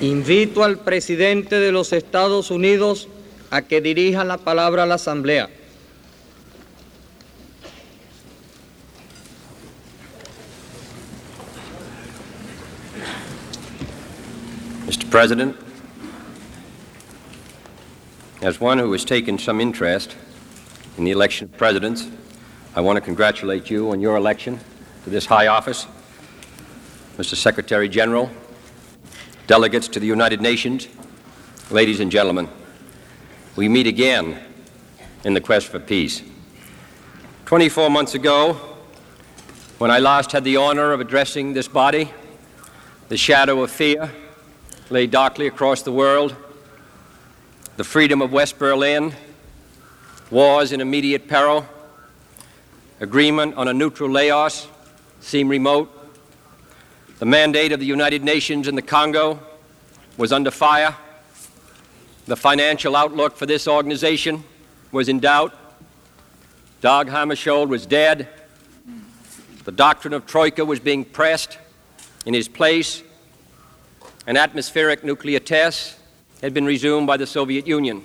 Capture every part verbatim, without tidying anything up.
Invito al presidente de los Estados Unidos a que dirija la palabra a la Asamblea. Mister President, as one who has taken some interest in the election of presidents, I want to congratulate you on your election to this high office. Mister Secretary General, delegates to the United Nations, ladies and gentlemen, we meet again in the quest for peace. Twenty-four months ago, when I last had the honor of addressing this body, the shadow of fear lay darkly across the world. The freedom of West Berlin was in immediate peril. Agreement on a neutral Laos seemed remote. The mandate of the United Nations in the Congo was under fire. The financial outlook for this organization was in doubt. Dag Hammarskjöld was dead. The doctrine of Troika was being pressed. In his place, an atmospheric nuclear test had been resumed by the Soviet Union.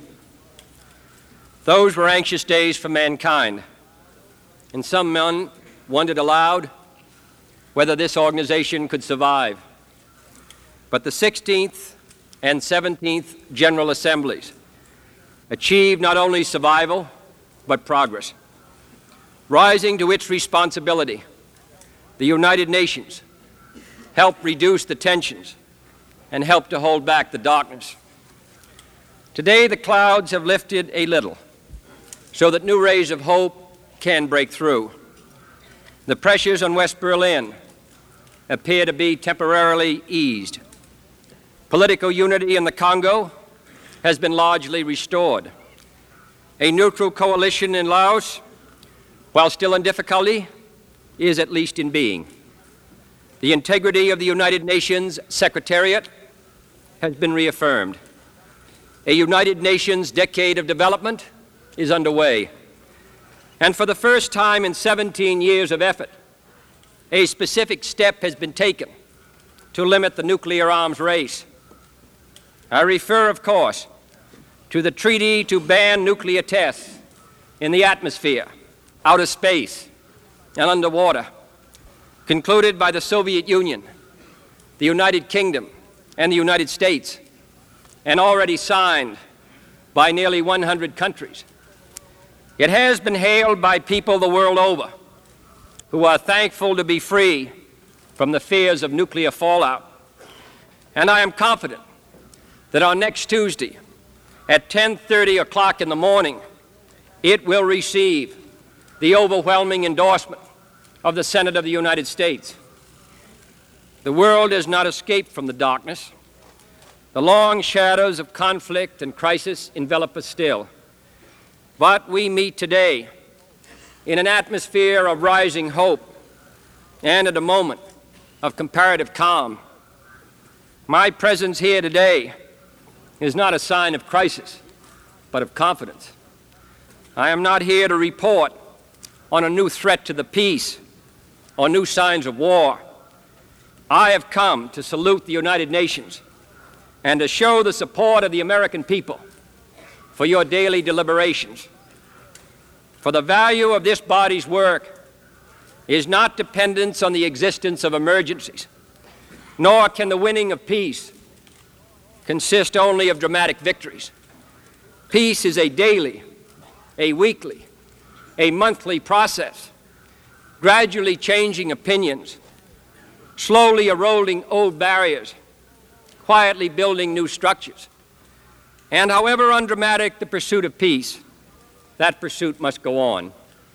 Those were anxious days for mankind, and some men wondered aloud whether this organization could survive. But the sixteenth and seventeenth General Assemblies achieved not only survival, but progress. Rising to its responsibility, the United Nations helped reduce the tensions and helped to hold back the darkness. Today, the clouds have lifted a little so that new rays of hope can break through. The pressures on West Berlin appear to be temporarily eased. Political unity in the Congo has been largely restored. A neutral coalition in Laos, while still in difficulty, is at least in being. The integrity of the United Nations Secretariat has been reaffirmed. A United Nations decade of development is underway. And for the first time in seventeen years of effort, a specific step has been taken to limit the nuclear arms race. I refer, of course, to the treaty to ban nuclear tests in the atmosphere, outer space, and underwater, concluded by the Soviet Union, the United Kingdom, and the United States, and already signed by nearly one hundred countries. It has been hailed by people the world over who are thankful to be free from the fears of nuclear fallout. And I am confident that on next Tuesday at ten thirty o'clock in the morning, it will receive the overwhelming endorsement of the Senate of the United States. The world has not escaped from the darkness. The long shadows of conflict and crisis envelop us still. But we meet today in an atmosphere of rising hope and at a moment of comparative calm. My presence here today is not a sign of crisis, but of confidence. I am not here to report on a new threat to the peace or new signs of war. I have come to salute the United Nations and to show the support of the American people for your daily deliberations. For the value of this body's work is not dependent on the existence of emergencies, nor can the winning of peace consist only of dramatic victories. Peace is a daily, a weekly, a monthly process, gradually changing opinions, slowly eroding old barriers, quietly building new structures. And however undramatic the pursuit of peace, that pursuit must go on.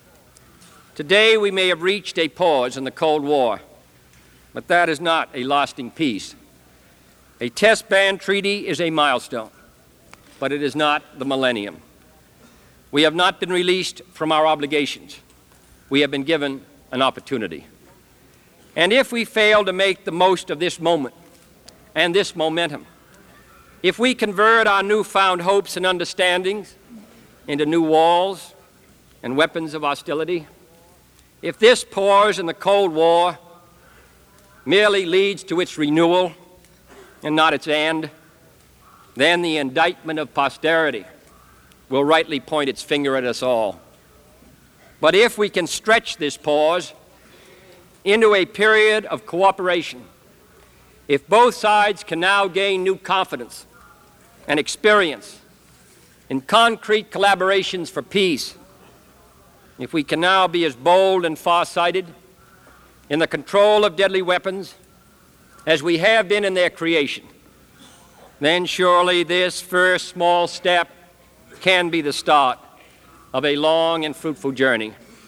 Today we may have reached a pause in the Cold War, but that is not a lasting peace. A test ban treaty is a milestone, but it is not the millennium. We have not been released from our obligations. We have been given an opportunity. And if we fail to make the most of this moment and this momentum, if we convert our newfound hopes and understandings into new walls and weapons of hostility, if this pause in the Cold War merely leads to its renewal and not its end, then the indictment of posterity will rightly point its finger at us all. But if we can stretch this pause into a period of cooperation, if both sides can now gain new confidence and experience in concrete collaborations for peace, if we can now be as bold and far-sighted in the control of deadly weapons as we have been in their creation, then surely this first small step can be the start of a long and fruitful journey.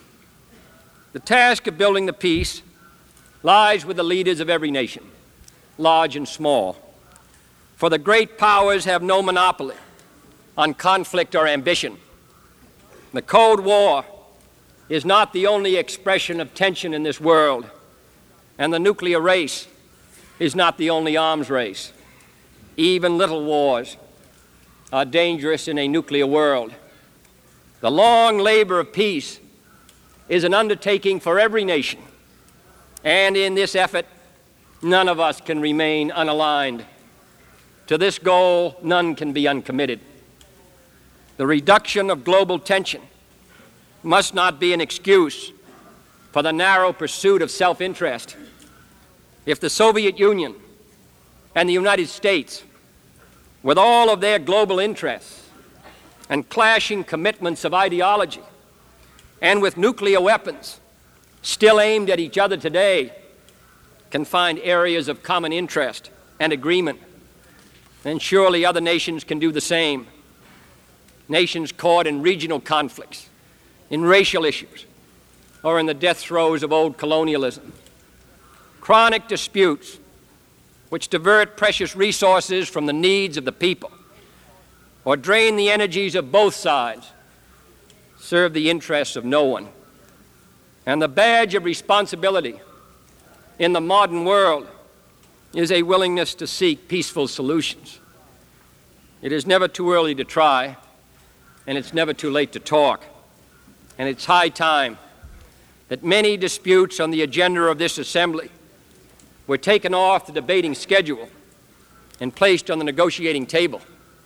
The task of building the peace lies with the leaders of every nation, large and small, for the great powers have no monopoly on conflict or ambition. The Cold War is not the only expression of tension in this world, and the nuclear race is not the only arms race. Even little wars are dangerous in a nuclear world. The long labor of peace is an undertaking for every nation, and in this effort, none of us can remain unaligned. To this goal, none can be uncommitted. The reduction of global tension must not be an excuse for the narrow pursuit of self-interest. If the Soviet Union and the United States, with all of their global interests and clashing commitments of ideology, and with nuclear weapons still aimed at each other today, can find areas of common interest and agreement, then surely other nations can do the same. Nations caught in regional conflicts, in racial issues, or in the death throes of old colonialism. Chronic disputes which divert precious resources from the needs of the people or drain the energies of both sides serve the interests of no one. And the badge of responsibility in the modern world is a willingness to seek peaceful solutions. It is never too early to try, and it's never too late to talk. And it's high time that many disputes on the agenda of this assembly were taken off the debating schedule and placed on the negotiating table.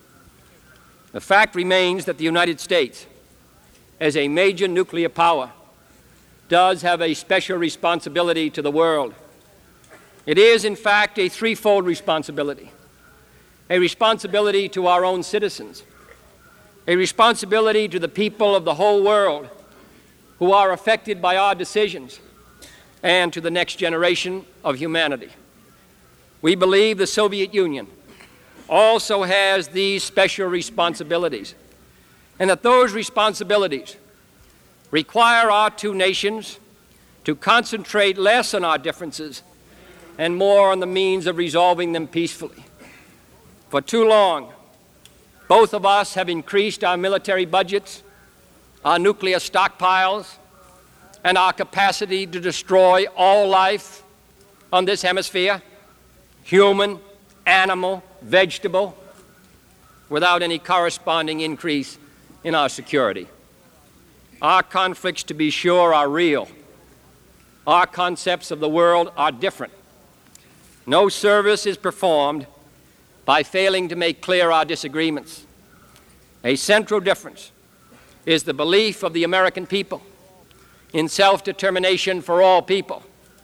The fact remains that the United States, as a major nuclear power, does have a special responsibility to the world. It is, in fact, a threefold responsibility. A responsibility to our own citizens, a responsibility to the people of the whole world who are affected by our decisions, and to the next generation of humanity. We believe the Soviet Union also has these special responsibilities, and that those responsibilities require our two nations to concentrate less on our differences and more on the means of resolving them peacefully. For too long, both of us have increased our military budgets, our nuclear stockpiles, and our capacity to destroy all life on this hemisphere, human, animal, vegetable, without any corresponding increase in our security. Our conflicts, to be sure, are real. Our concepts of the world are different. No service is performed by failing to make clear our disagreements. A central difference is the belief of the American people in self-determination for all people.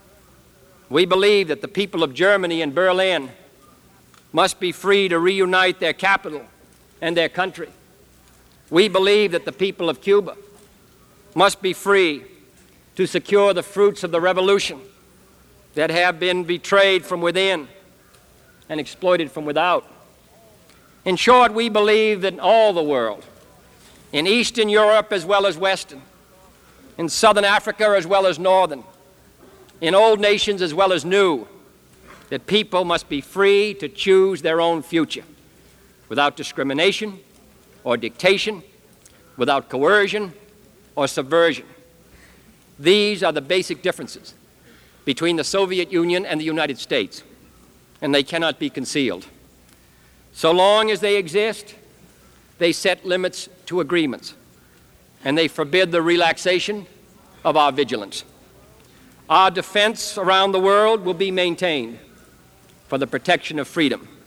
We believe that the people of Germany and Berlin must be free to reunite their capital and their country. We believe that the people of Cuba must be free to secure the fruits of the revolution that have been betrayed from within and exploited from without. In short, we believe that in all the world, in Eastern Europe as well as Western, in Southern Africa as well as Northern, in old nations as well as new, that people must be free to choose their own future without discrimination or dictation, without coercion or subversion. These are the basic differences between the Soviet Union and the United States, and they cannot be concealed. So long as they exist, they set limits to agreements, and they forbid the relaxation of our vigilance. Our defense around the world will be maintained for the protection of freedom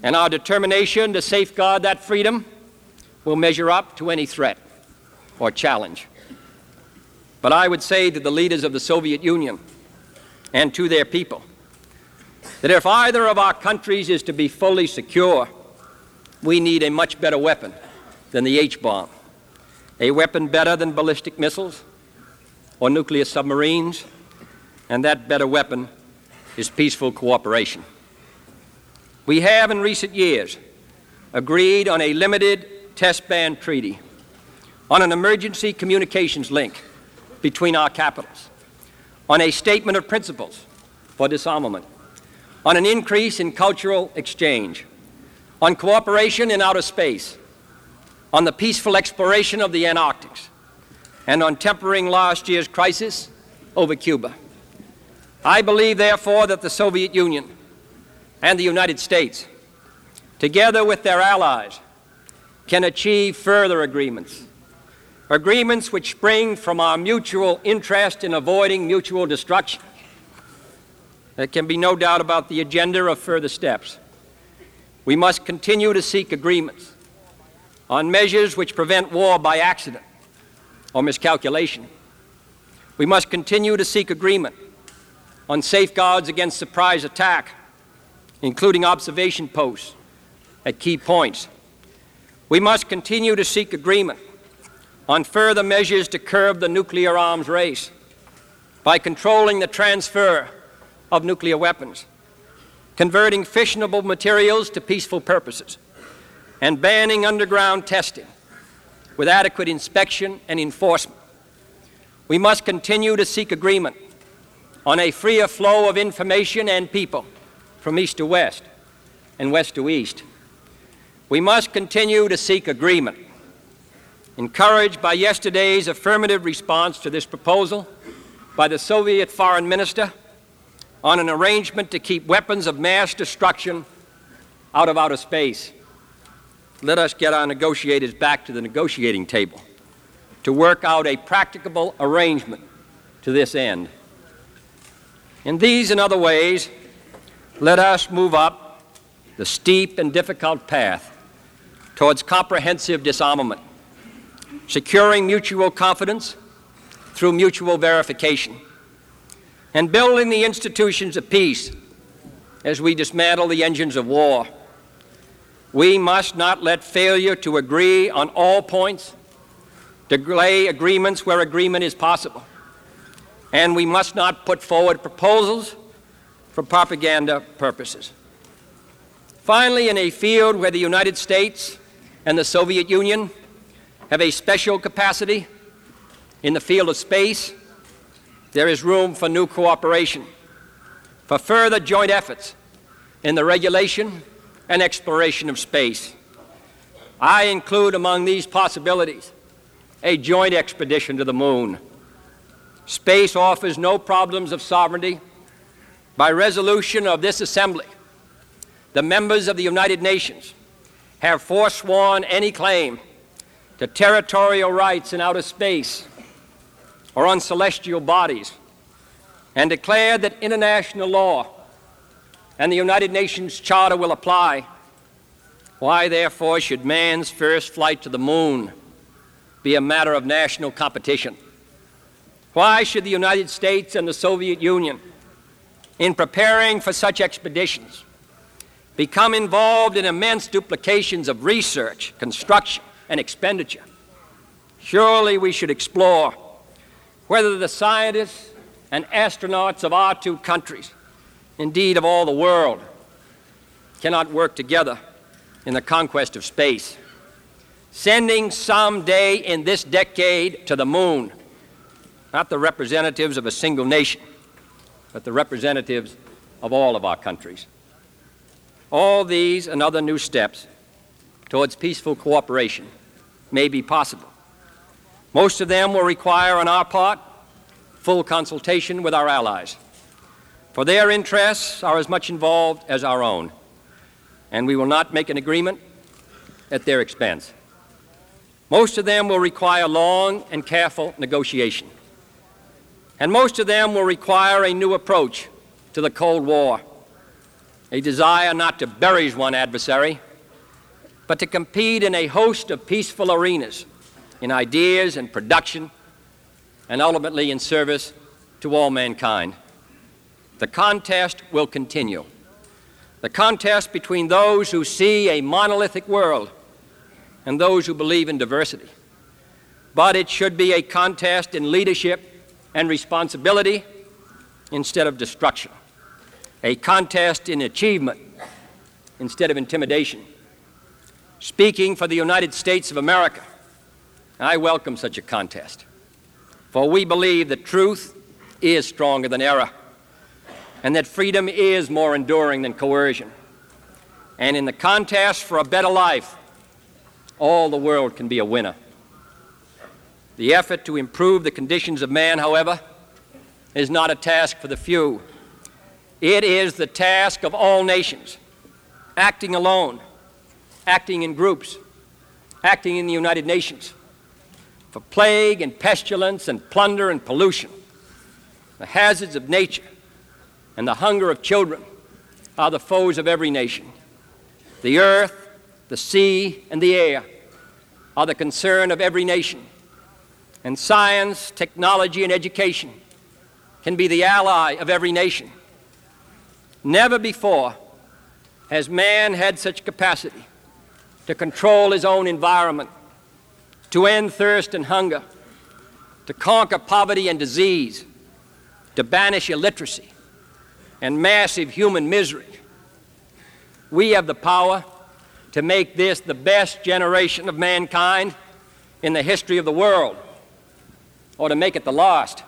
and our determination to safeguard that freedom will measure up to any threat or challenge. But I would say to the leaders of the Soviet Union and to their people that if either of our countries is to be fully secure, we need a much better weapon than the H-bomb, a weapon better than ballistic missiles or nuclear submarines, and that better weapon is peaceful cooperation. We have in recent years agreed on a limited test ban treaty, on an emergency communications link between our capitals, on a statement of principles for disarmament, on an increase in cultural exchange, on cooperation in outer space, on the peaceful exploration of the Antarctic, and on tempering last year's crisis over Cuba. I believe, therefore, that the Soviet Union and the United States, together with their allies, can achieve further agreements, agreements which spring from our mutual interest in avoiding mutual destruction. There can be no doubt about the agenda of further steps. We must continue to seek agreements on measures which prevent war by accident or miscalculation. We must continue to seek agreement on safeguards against surprise attack, including observation posts at key points. We must continue to seek agreement on further measures to curb the nuclear arms race by controlling the transfer of nuclear weapons, converting fissionable materials to peaceful purposes, and banning underground testing with adequate inspection and enforcement. We must continue to seek agreement on a freer flow of information and people from east to west and west to east. We must continue to seek agreement, encouraged by yesterday's affirmative response to this proposal by the Soviet foreign minister on an arrangement to keep weapons of mass destruction out of outer space. Let us get our negotiators back to the negotiating table to work out a practicable arrangement to this end. In these and other ways, let us move up the steep and difficult path towards comprehensive disarmament, securing mutual confidence through mutual verification, and building the institutions of peace as we dismantle the engines of war. We must not let failure to agree on all points delay agreements where agreement is possible. And we must not put forward proposals for propaganda purposes. Finally, in a field where the United States and the Soviet Union have a special capacity, in the field of space, there is room for new cooperation, for further joint efforts in the regulation and exploration of space. I include among these possibilities a joint expedition to the moon. Space offers no problems of sovereignty. By resolution of this Assembly, the members of the United Nations have forsworn any claim to territorial rights in outer space or on celestial bodies, and declared that international law and the United Nations Charter will apply. Why, therefore, should man's first flight to the moon be a matter of national competition? Why should the United States and the Soviet Union, in preparing for such expeditions, become involved in immense duplications of research, construction, and expenditure? Surely we should explore whether the scientists and astronauts of our two countries, indeed of all the world, cannot work together in the conquest of space, sending someday in this decade to the moon, not the representatives of a single nation, but the representatives of all of our countries. All these and other new steps towards peaceful cooperation may be possible. Most of them will require, on our part, full consultation with our allies, for their interests are as much involved as our own, and we will not make an agreement at their expense. Most of them will require long and careful negotiation, and most of them will require a new approach to the Cold War, a desire not to bury one adversary, but to compete in a host of peaceful arenas, in ideas and production, and ultimately in service to all mankind. The contest will continue. The contest between those who see a monolithic world and those who believe in diversity. But it should be a contest in leadership and responsibility instead of destruction, a contest in achievement instead of intimidation. Speaking for the United States of America, I welcome such a contest, for we believe that truth is stronger than error, and that freedom is more enduring than coercion. And in the contest for a better life, all the world can be a winner. The effort to improve the conditions of man, however, is not a task for the few. It is the task of all nations, acting alone, acting in groups, acting in the United Nations. For plague and pestilence and plunder and pollution, the hazards of nature and the hunger of children are the foes of every nation. The earth, the sea, and the air are the concern of every nation. And science, technology, and education can be the ally of every nation. Never before has man had such capacity to control his own environment, to end thirst and hunger, to conquer poverty and disease, to banish illiteracy and massive human misery. We have the power to make this the best generation of mankind in the history of the world, or to make it the last.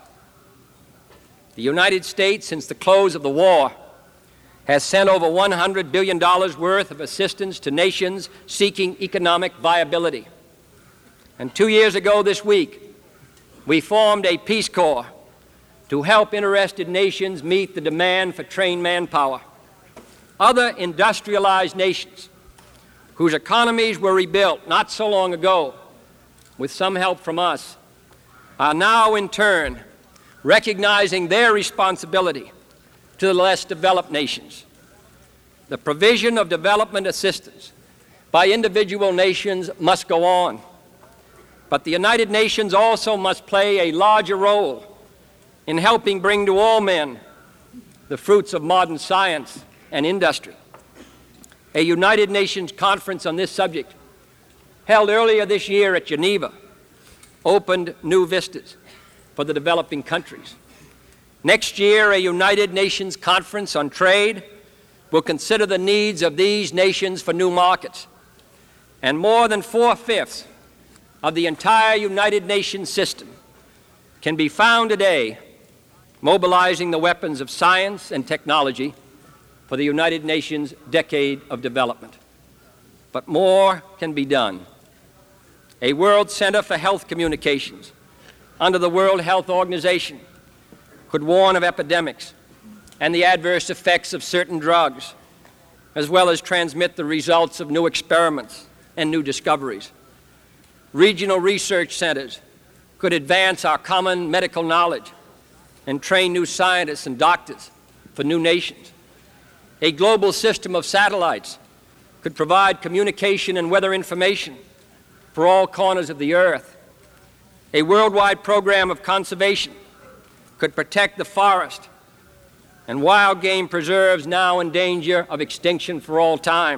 The United States, since the close of the war, has sent over one hundred billion dollars worth of assistance to nations seeking economic viability. And two years ago this week, we formed a Peace Corps to help interested nations meet the demand for trained manpower. Other industrialized nations whose economies were rebuilt not so long ago with some help from us are now in turn recognizing their responsibility to the less developed nations. The provision of development assistance by individual nations must go on, but the United Nations also must play a larger role in helping bring to all men the fruits of modern science and industry. A United Nations conference on this subject, held earlier this year at Geneva, opened new vistas for the developing countries. Next year, a United Nations conference on trade will consider the needs of these nations for new markets. And more than four-fifths of the entire United Nations system can be found today mobilizing the weapons of science and technology for the United Nations Decade of Development. But more can be done. A World Center for Health Communications under the World Health Organization could warn of epidemics and the adverse effects of certain drugs, as well as transmit the results of new experiments and new discoveries. Regional research centers could advance our common medical knowledge and train new scientists and doctors for new nations. A global system of satellites could provide communication and weather information for all corners of the earth. A worldwide program of conservation could protect the forest and wild game preserves now in danger of extinction for all time,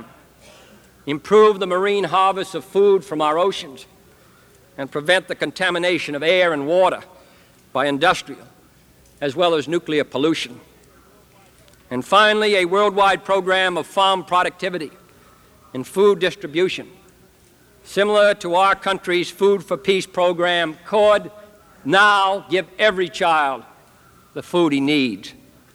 improve the marine harvest of food from our oceans, and prevent the contamination of air and water by industrial as well as nuclear pollution. And finally, a worldwide program of farm productivity and food distribution, similar to our country's Food for Peace program, could now give every child the food he needs.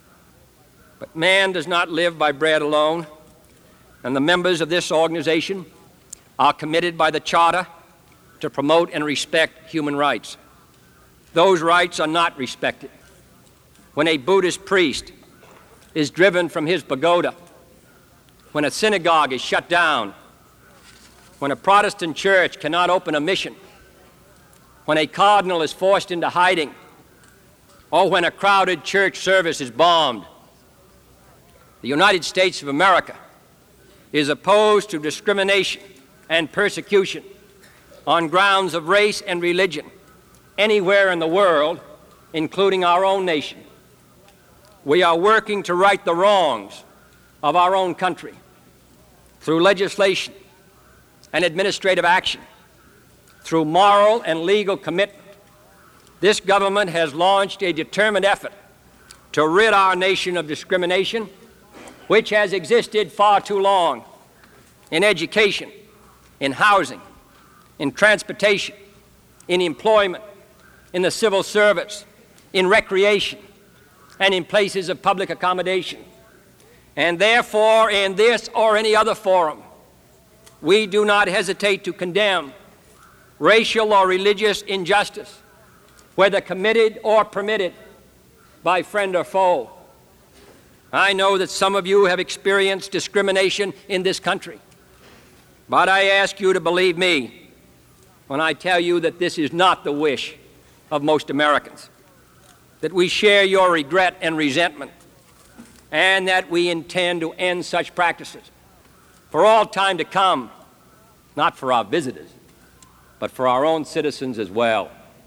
But man does not live by bread alone, and the members of this organization are committed by the Charter to promote and respect human rights. Those rights are not respected when a Buddhist priest is driven from his pagoda, when a synagogue is shut down, when a Protestant church cannot open a mission, when a cardinal is forced into hiding, or when a crowded church service is bombed. The United States of America is opposed to discrimination and persecution on grounds of race and religion anywhere in the world, including our own nation. We are working to right the wrongs of our own country through legislation and administrative action, through moral and legal commitment. This government has launched a determined effort to rid our nation of discrimination, which has existed far too long in education, in housing, in transportation, in employment, in the civil service, in recreation, and in places of public accommodation. And therefore, in this or any other forum, we do not hesitate to condemn racial or religious injustice, whether committed or permitted by friend or foe. I know that some of you have experienced discrimination in this country, but I ask you to believe me when I tell you that this is not the wish of most Americans, that we share your regret and resentment, and that we intend to end such practices for all time to come, not for our visitors, but for our own citizens as well.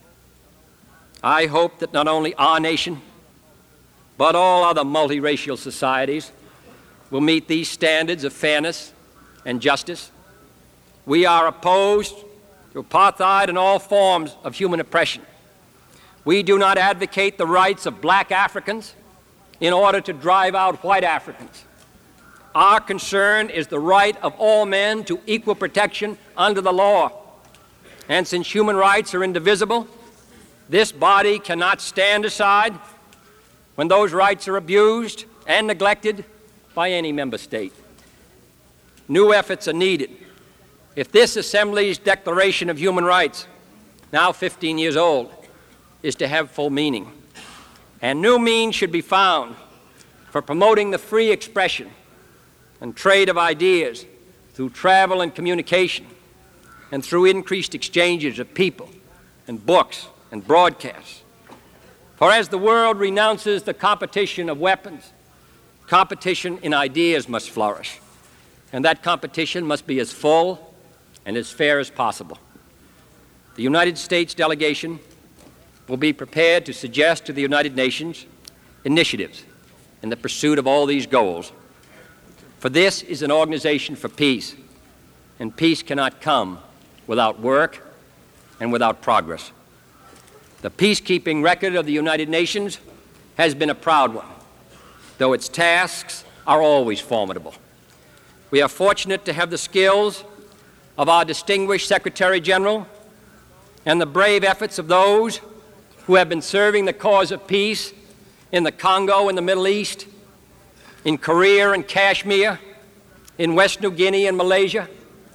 I hope that not only our nation, but all other multiracial societies will meet these standards of fairness and justice. We are opposed to apartheid and all forms of human oppression. We do not advocate the rights of black Africans in order to drive out white Africans. Our concern is the right of all men to equal protection under the law. And since human rights are indivisible, this body cannot stand aside when those rights are abused and neglected by any member state. New efforts are needed if this Assembly's Declaration of Human Rights, now fifteen years old, is to have full meaning. And new means should be found for promoting the free expression and trade of ideas through travel and communication, and through increased exchanges of people and books and broadcasts. For as the world renounces the competition of weapons, competition in ideas must flourish, and that competition must be as full and as fair as possible. The United States delegation will be prepared to suggest to the United Nations initiatives in the pursuit of all these goals. For this is an organization for peace, and peace cannot come without work and without progress. The peacekeeping record of the United Nations has been a proud one, though its tasks are always formidable. We are fortunate to have the skills of our distinguished Secretary General and the brave efforts of those who have been serving the cause of peace in the Congo and the Middle East, in Korea and Kashmir, in West New Guinea and Malaysia.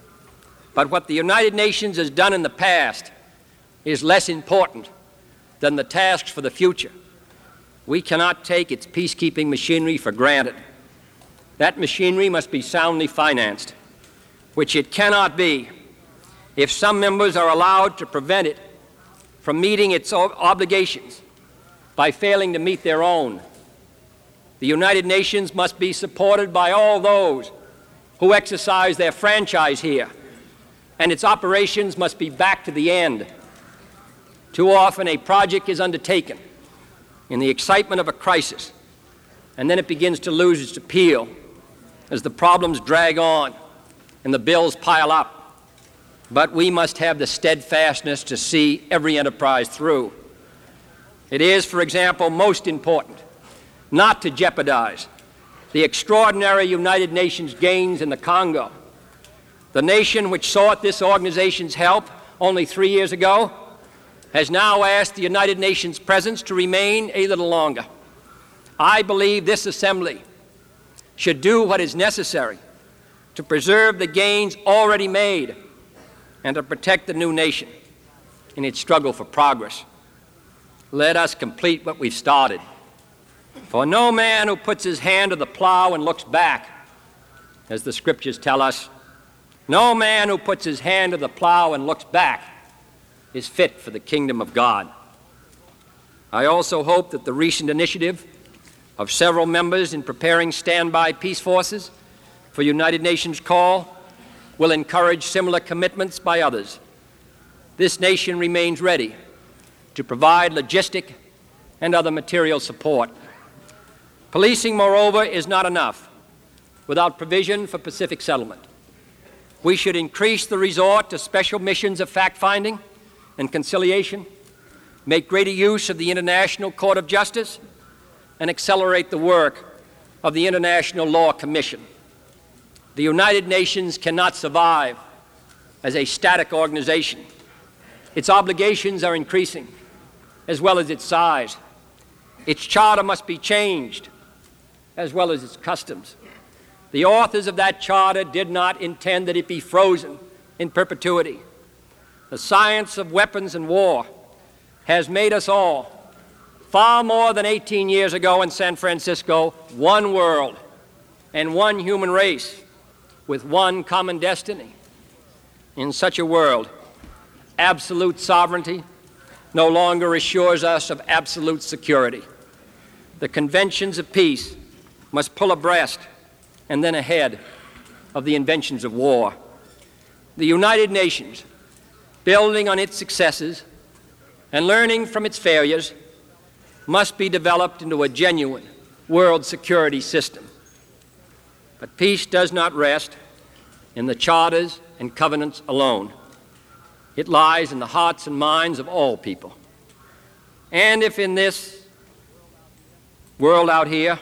But what the United Nations has done in the past is less important than the tasks for the future. We cannot take its peacekeeping machinery for granted. That machinery must be soundly financed, which it cannot be if some members are allowed to prevent it from meeting its obligations by failing to meet their own. The United Nations must be supported by all those who exercise their franchise here, and its operations must be backed to the end. Too often a project is undertaken in the excitement of a crisis, and then it begins to lose its appeal as the problems drag on and the bills pile up. But we must have the steadfastness to see every enterprise through. It is, for example, most important not to jeopardize the extraordinary United Nations gains in the Congo. The nation which sought this organization's help only three years ago has now asked the United Nations presence to remain a little longer. I believe this Assembly should do what is necessary to preserve the gains already made and to protect the new nation in its struggle for progress. Let us complete what we've started. For no man who puts his hand to the plow and looks back, as the scriptures tell us, no man who puts his hand to the plow and looks back is fit for the kingdom of God. I also hope that the recent initiative of several members in preparing standby peace forces for United Nations call will encourage similar commitments by others. This nation remains ready to provide logistic and other material support. Policing, moreover, is not enough without provision for Pacific settlement. We should increase the resort to special missions of fact-finding and conciliation, make greater use of the International Court of Justice, and accelerate the work of the International Law Commission. The United Nations cannot survive as a static organization. Its obligations are increasing, as well as its size. Its charter must be changed, as well as its customs. The authors of that charter did not intend that it be frozen in perpetuity. The science of weapons and war has made us all, far more than eighteen years ago in San Francisco, one world and one human race with one common destiny. In such a world, absolute sovereignty no longer assures us of absolute security. The conventions of peace must pull abreast and then ahead of the inventions of war. The United Nations, building on its successes and learning from its failures, must be developed into a genuine world security system. But peace does not rest in the charters and covenants alone. It lies in the hearts and minds of all people. And if in this world out here,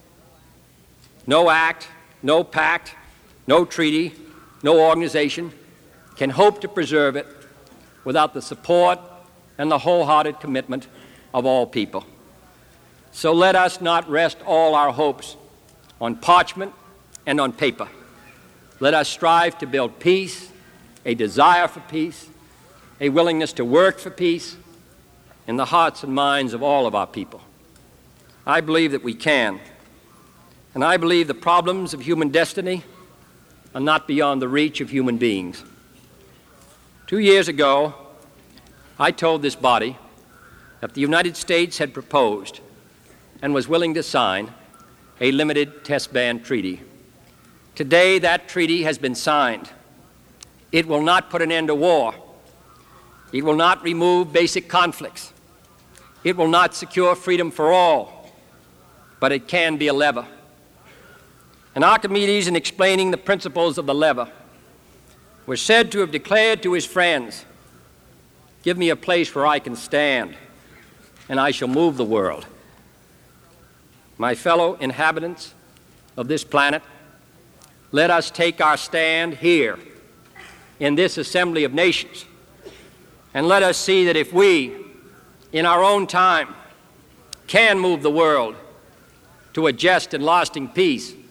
no act, no pact, no treaty, no organization can hope to preserve it without the support and the wholehearted commitment of all people. So let us not rest all our hopes on parchment and on paper. Let us strive to build peace, a desire for peace, a willingness to work for peace in the hearts and minds of all of our people. I believe that we can, and I believe the problems of human destiny are not beyond the reach of human beings. Two years ago, I told this body that the United States had proposed and was willing to sign a limited test ban treaty. Today, that treaty has been signed. It will not put an end to war. It will not remove basic conflicts. It will not secure freedom for all, but it can be a lever. And Archimedes, in explaining the principles of the lever, was said to have declared to his friends, "Give me a place where I can stand, and I shall move the world." My fellow inhabitants of this planet, let us take our stand here in this assembly of nations, and let us see that if we, in our own time, can move the world to a just and lasting peace,